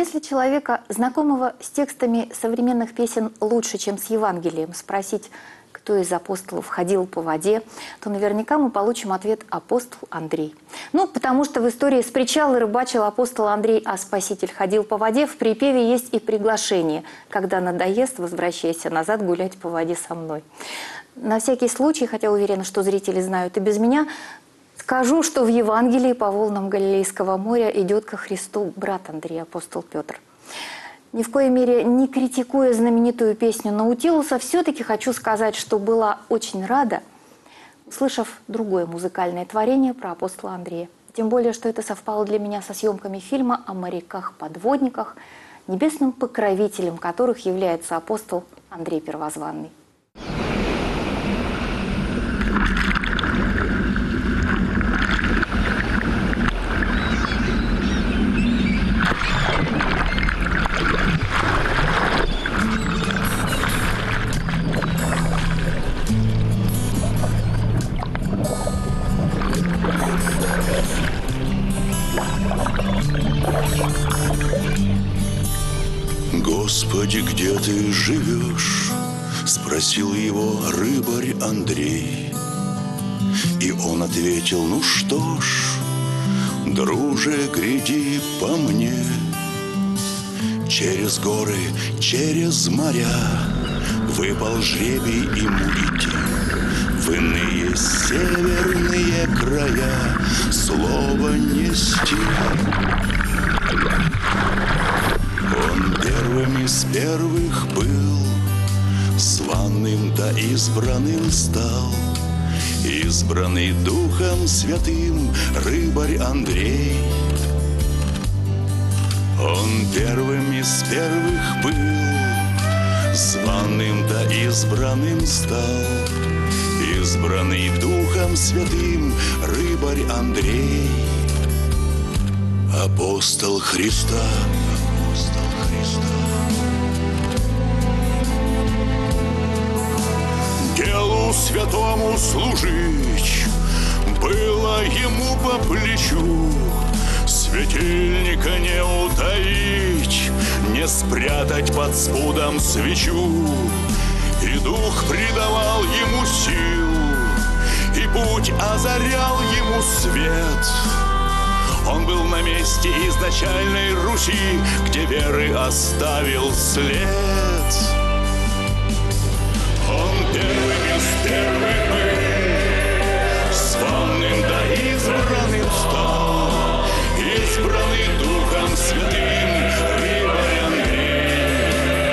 Если человека, знакомого с текстами современных песен лучше, чем с Евангелием, спросить, кто из апостолов ходил по воде, то наверняка мы получим ответ апостол Андрей. Ну, потому что в истории с причала рыбачил апостол Андрей, а Спаситель ходил по воде. В припеве есть и приглашение: когда надоест, возвращайся назад гулять по воде со мной. На всякий случай, хотя уверена, что зрители знают и без меня, скажу, что в Евангелии по волнам Галилейского моря идет ко Христу брат Андрей, апостол Петр. Ни в коей мере не критикуя знаменитую песню Наутилуса, все-таки хочу сказать, что была очень рада, услышав другое музыкальное творение про апостола Андрея. Тем более, что это совпало для меня со съемками фильма о моряках-подводниках, небесным покровителем которых является апостол Андрей Первозванный. «Господи, где ты живешь?» — спросил его рыбарь Андрей. И он ответил: «Ну что ж, друже, гряди по мне. Через горы, через моря выпал жребий им идти в иные северные края слово нести». Он первым из первых был, званым да избранным стал, избранный Духом Святым рыбарь Андрей. Он первым из первых был, званым да избранным стал, избранный Духом Святым рыбарь Андрей. Апостол Христа, делу святому служить было ему по плечу, светильника не утаить, не спрятать под спудом свечу. И Дух придавал ему сил, и путь озарял ему свет. Он был на месте изначальной Руси, где веры оставил след. Он первым из первых был, званым да избранным стал, избранный Духом Святым рыбарь Андрей.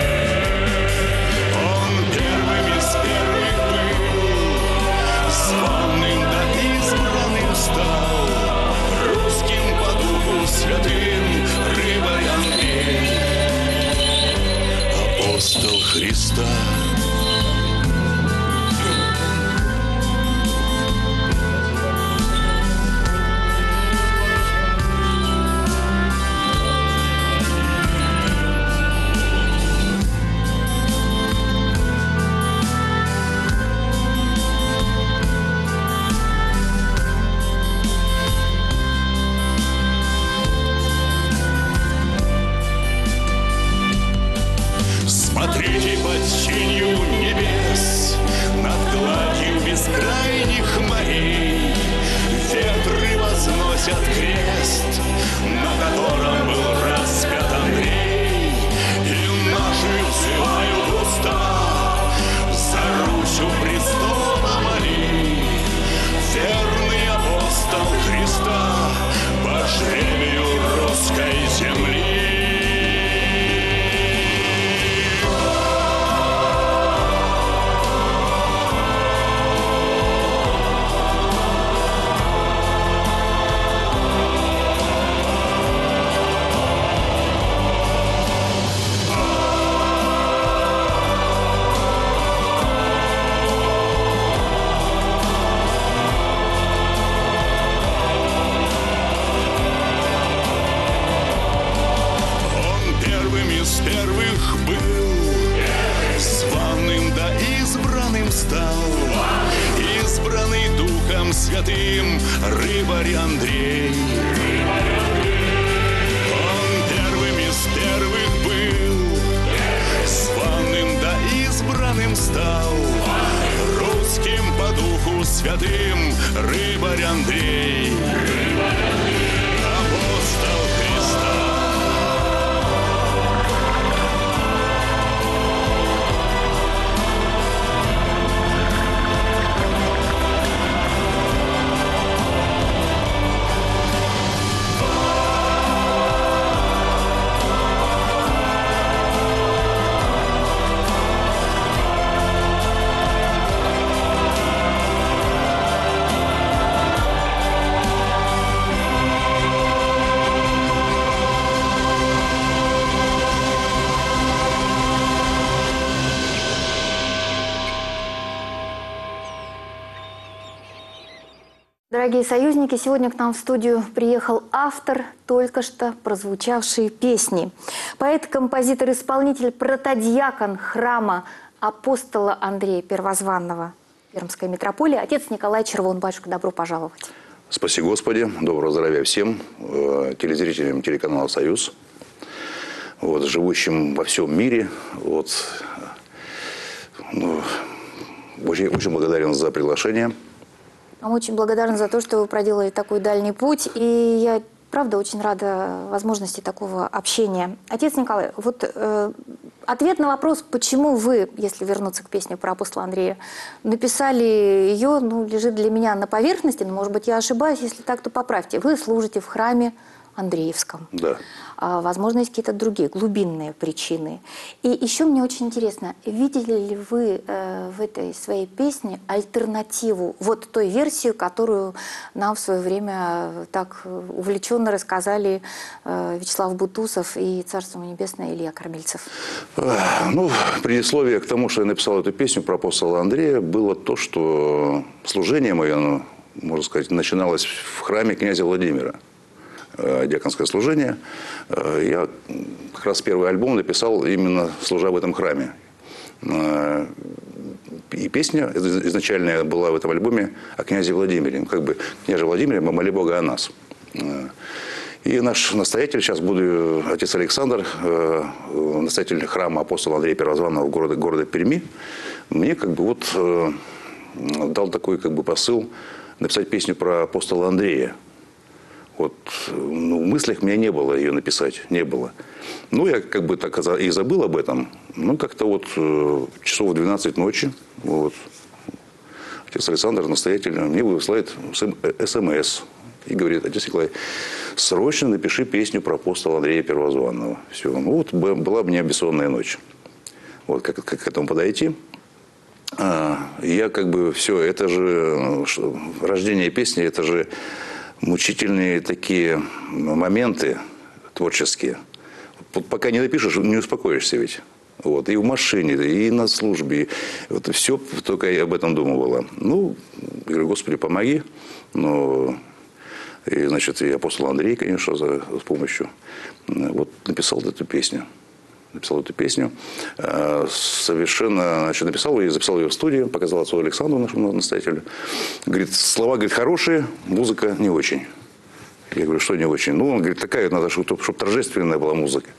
Он первым из первых был, званым да избранным стал, русским по Духу Святым рыбарь Андрей. Апостол Христа, смотрите под тенью небес, над гладью бескрайних морей. Ветры возносят крест, на котором был распят Андрей. И наши взывают уста, за Русь у престола моли. Верный апостол Христа по жребию русской земли. Избранный Духом Святым рыбарь Андрей. Он первым из первых стал русским по духу святым Рыбарь Андрей, апостол Христа. Дорогие союзники, сегодня к нам в студию приехал автор только что прозвучавшей песни. Поэт, композитор, исполнитель, протодиакон храма апостола Андрея Первозванного Пермской митрополии, отец Николай Червон. Батюшка, добро пожаловать. Спаси Господи, доброго здравия всем телезрителям телеканала «Союз», живущим во всем мире. Очень благодарен за приглашение. Вам очень благодарна за то, что вы проделали такой дальний путь. И я, правда, очень рада возможности такого общения. Отец Николай, ответ на вопрос, почему вы, если вернуться к песне про апостола Андрея, написали ее, лежит для меня на поверхности, но, может быть, я ошибаюсь. Если так, то поправьте. Вы служите в храме Андреевском. Да. Возможно, есть какие-то другие глубинные причины. И еще мне очень интересно, видели ли вы в этой своей песне альтернативу той версии, которую нам в свое время так увлеченно рассказали Вячеслав Бутусов и Царство Небесное Илья Кормильцев? Предисловие к тому, что я написал эту песню про апостола Андрея, было то, что служение мое, можно сказать, начиналось в храме князя Владимира. Диаконское служение. Я как раз первый альбом написал именно служа в этом храме. И песня изначальная была в этом альбоме о князе Владимире. Княже Владимире, мы моли Бога о нас. И наш настоятель, сейчас буду отец Александр, настоятель храма апостола Андрея Первозванного города Перми, мне дал такой и написать песню про апостола Андрея. В мыслях у меня не было ее написать, не было. Я так и забыл об этом. Часов в 12 ночи, отец Александр, настоятель, мне высылает СМС и говорит: отец Николай, срочно напиши песню про апостола Андрея Первозванного. Все. Была у меня бессонная ночь. Как к этому подойти? Я все, это же рождение песни, это же мучительные такие моменты творческие. Пока не напишешь, не успокоишься ведь. И в машине, и на службе. Все только я об этом думала. Я говорю: Господи, помоги. И апостол Андрей, конечно, с помощью. Написал эту песню. Совершенно, написал ее, записал ее в студии, показал отцу Александру, нашему настоятелю. Говорит, слова, хорошие, музыка не очень. Я говорю, что не очень? Он говорит, такая надо, чтобы торжественная была музыка.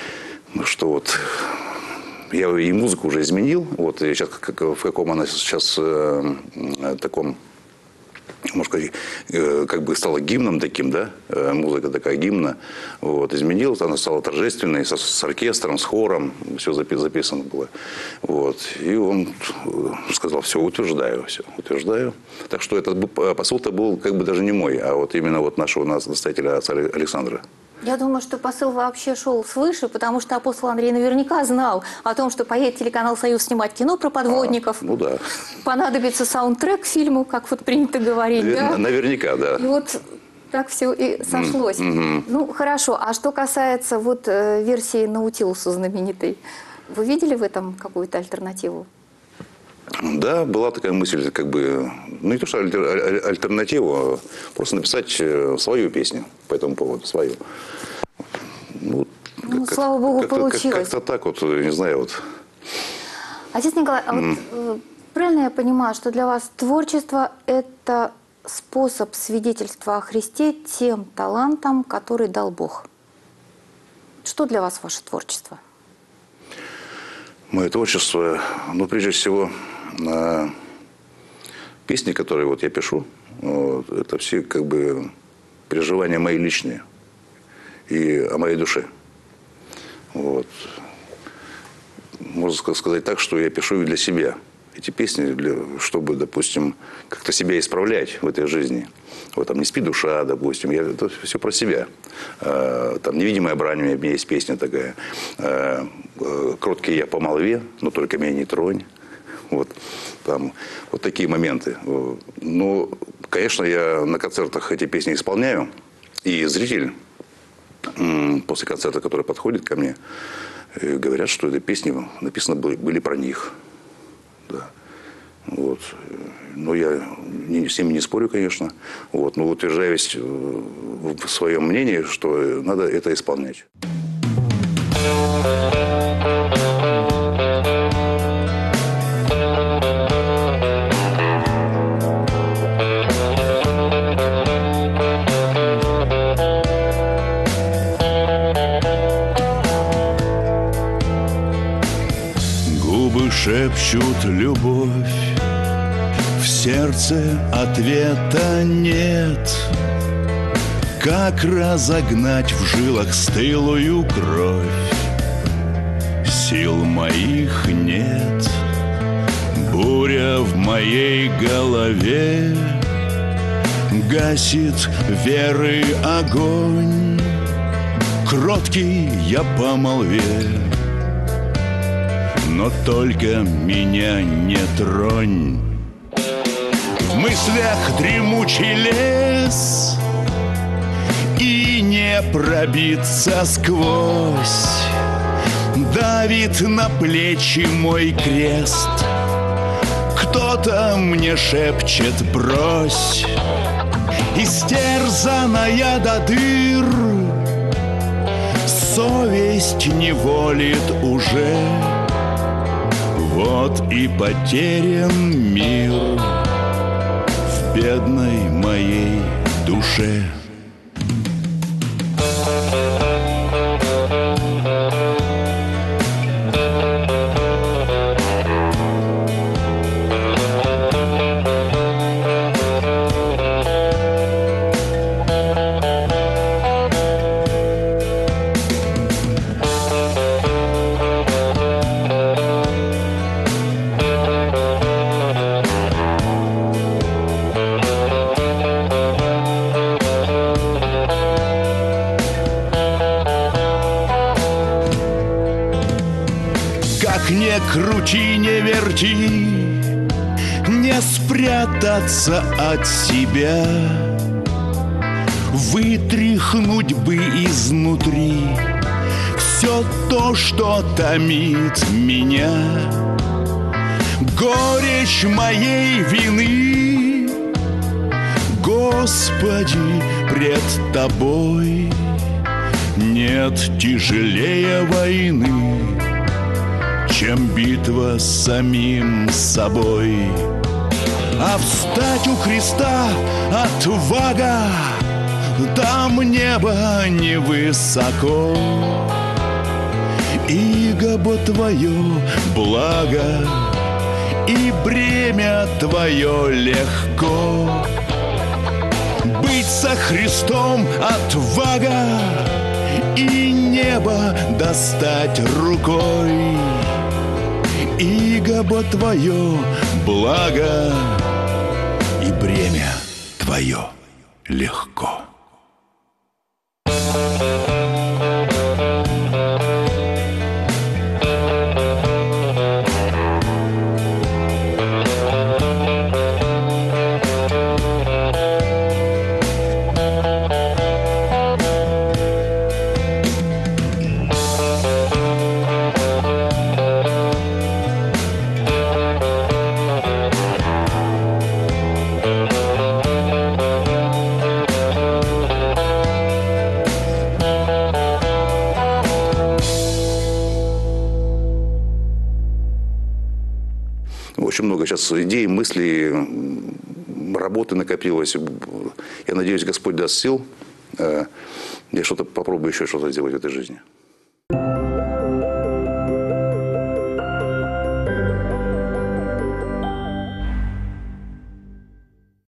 Я и музыку уже изменил. И сейчас, в каком она сейчас таком, можно сказать, стала гимном таким, да, музыка такая гимна, изменилась, она стала торжественной, с оркестром, с хором, все записано было, и он сказал: все, утверждаю. Так что этот посыл-то был даже не мой, а именно нашего настоятеля отца Александра. Я думаю, что посыл вообще шел свыше, потому что апостол Андрей наверняка знал о том, что поедет телеканал «Союз» снимать кино про подводников. Да. Понадобится саундтрек к фильму, как принято говорить. Наверняка, да. И так все и сошлось. Хорошо. А что касается версии «Наутилуса» знаменитой, вы видели в этом какую-то альтернативу? Да, была такая мысль, не то что альтернативу, а просто написать свою песню по этому поводу, свою. Слава Богу, получилось. Как-то так не знаю. Отец Николай, правильно я понимаю, что для вас творчество – это способ свидетельства о Христе тем талантам, который дал Бог? Что для вас ваше творчество? Мое творчество, ну, прежде всего, песни, которые вот я пишу, вот, это все как бы переживания мои личные и о моей душе. Вот. Можно сказать так, что я пишу и для себя. Эти песни, чтобы, допустим, как-то себя исправлять в этой жизни. Вот там «Не спи, душа», допустим, это все про себя. Там «Невидимая брань», у меня есть песня такая. «Кроткий я по молве, но только меня не тронь». Вот, там, вот такие моменты. Ну, конечно, я на концертах эти песни исполняю. И зритель после концерта, который подходит ко мне, говорят, что эти песни написаны были про них. Да. Вот. Но я с ними не спорю, конечно. Вот. Но утверждаюсь в своем мнении, что надо это исполнять. Губы шепчут любовь, в сердце ответа нет. Как разогнать в жилах стылую кровь? Сил моих нет. Буря в моей голове гасит веры огонь. Кроткий я по молве, но только меня не тронь. В мыслях дремучий лес, и не пробиться сквозь. Давит на плечи мой крест. Кто-то мне шепчет: брось. Истерзанная до дыр, совесть неволит уже. Вот и потерян мир в бедной моей душе. Как не крути, не верти, не спрятаться от себя, вытряхнуть бы изнутри все то, что томит меня. Горечь моей вины, Господи, пред Тобой нет тяжелее войны, чем битва с самим собой. А встать у креста отвага, там небо невысоко. Иго Твое благо, и бремя Твое легко. Быть со Христом отвага, и небо достать рукой. Иго Твое благо, и бремя Твое легко. Очень много сейчас идей, мыслей, работы накопилось. Я надеюсь, Господь даст сил. Я что-то попробую еще что-то сделать в этой жизни.